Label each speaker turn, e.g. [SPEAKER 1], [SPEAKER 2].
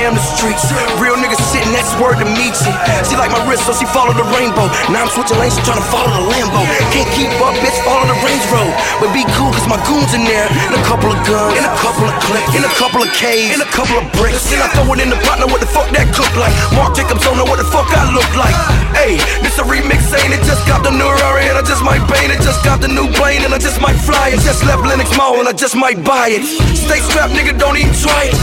[SPEAKER 1] am the streets. Real niggas sitting, that's word to meet you. She like my wrist, so she follow the rainbow. Now I'm switching lanes, she tryna follow the Lambo. Can't keep up, bitch, follow the Range Road. But be cool, cause my goons in there. And a couple of guns, and a couple of clips, and a couple of K's, and a couple of bricks. Then I throw it in the pot, know what the fuck that cook like. Mark Jacobs don't know what the fuck I look like. Hey, this a remix, ain't it? Just got the new Rari and I just might paint it. Just got the new plane and I just might fly it. Just left Lenox Mall and I just might buy it. Stay strapped, nigga, don't even try it.